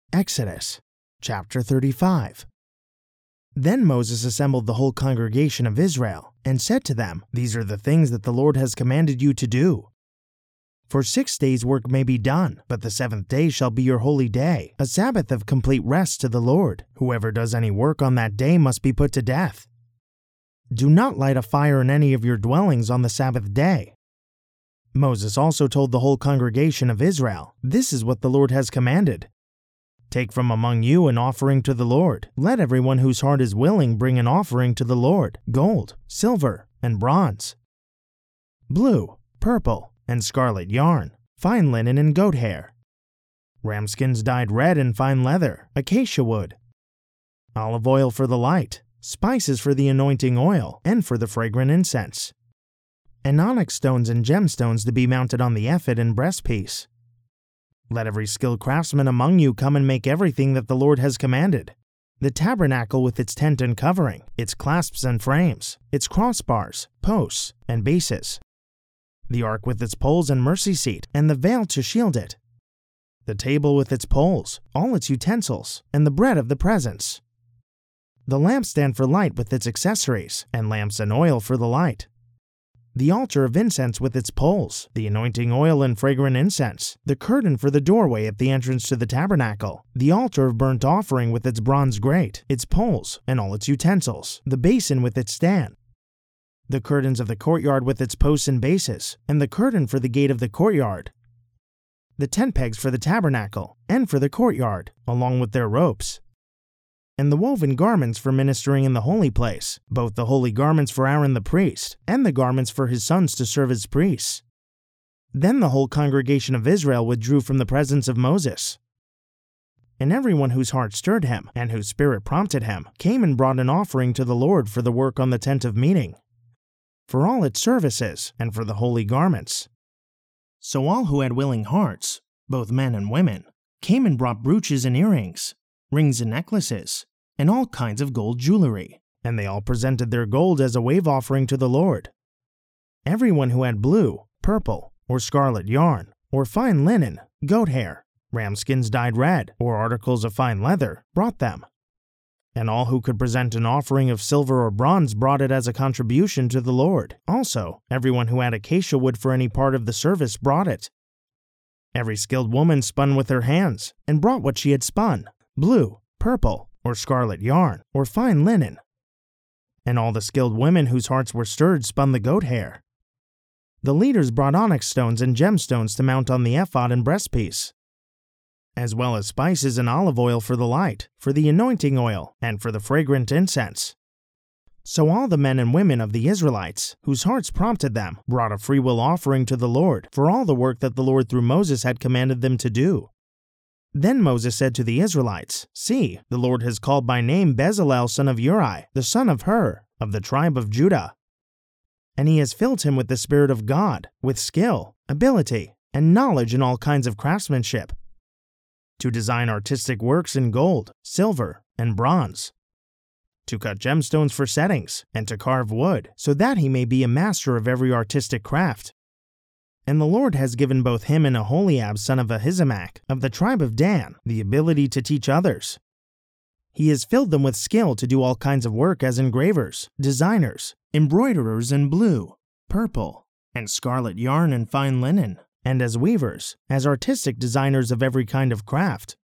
Exodus chapter 35. Then Moses assembled the whole congregation of Israel and said to them, "These are the things that the Lord has commanded you to do. For 6 days work may be done, but the seventh day shall be your holy day, a Sabbath of complete rest to the Lord. Whoever does any work on that day must be put to death. Do not light a fire in any of your dwellings on the Sabbath day." Moses also told the whole congregation of Israel, "This is what the Lord has commanded. Take from among you an offering to the Lord. Let everyone whose heart is willing bring an offering to the Lord, gold, silver, and bronze, blue, purple, and scarlet yarn, fine linen and goat hair, ram skins dyed red and fine leather, acacia wood, olive oil for the light, spices for the anointing oil and for the fragrant incense, and onyx stones and gemstones to be mounted on the ephod and breastpiece. Let every skilled craftsman among you come and make everything that the Lord has commanded: the tabernacle with its tent and covering, its clasps and frames, its crossbars, posts, and bases, the ark with its poles and mercy seat, and the veil to shield it, the table with its poles, all its utensils, and the bread of the presence, the lampstand for light with its accessories, and lamps and oil for the light, the altar of incense with its poles, the anointing oil and fragrant incense, the curtain for the doorway at the entrance to the tabernacle, the altar of burnt offering with its bronze grate, its poles, and all its utensils, the basin with its stand, the curtains of the courtyard with its posts and bases, and the curtain for the gate of the courtyard, the tent pegs for the tabernacle and for the courtyard, along with their ropes, and the woven garments for ministering in the holy place, both the holy garments for Aaron the priest, and the garments for his sons to serve as priests." Then the whole congregation of Israel withdrew from the presence of Moses. And everyone whose heart stirred him, and whose spirit prompted him, came and brought an offering to the Lord for the work on the tent of meeting, for all its services, and for the holy garments. So all who had willing hearts, both men and women, came and brought brooches and earrings, rings and necklaces, and all kinds of gold jewelry, and they all presented their gold as a wave offering to the Lord. Everyone who had blue, purple, or scarlet yarn, or fine linen, goat hair, ram skins dyed red, or articles of fine leather, brought them. And all who could present an offering of silver or bronze brought it as a contribution to the Lord. Also, everyone who had acacia wood for any part of the service brought it. Every skilled woman spun with her hands, and brought what she had spun: blue, purple, or scarlet yarn, or fine linen. And all the skilled women whose hearts were stirred spun the goat hair. The leaders brought onyx stones and gemstones to mount on the ephod and breastpiece, as well as spices and olive oil for the light, for the anointing oil, and for the fragrant incense. So all the men and women of the Israelites, whose hearts prompted them, brought a freewill offering to the Lord for all the work that the Lord through Moses had commanded them to do. Then Moses said to the Israelites, "See, the Lord has called by name Bezalel son of Uri, the son of Hur, of the tribe of Judah. And he has filled him with the Spirit of God, with skill, ability, and knowledge in all kinds of craftsmanship, to design artistic works in gold, silver, and bronze, to cut gemstones for settings, and to carve wood, so that he may be a master of every artistic craft. And the Lord has given both him and Aholiab son of Ahisamach, of the tribe of Dan, the ability to teach others. He has filled them with skill to do all kinds of work as engravers, designers, embroiderers in blue, purple, and scarlet yarn and fine linen, and as weavers, as artistic designers of every kind of craft.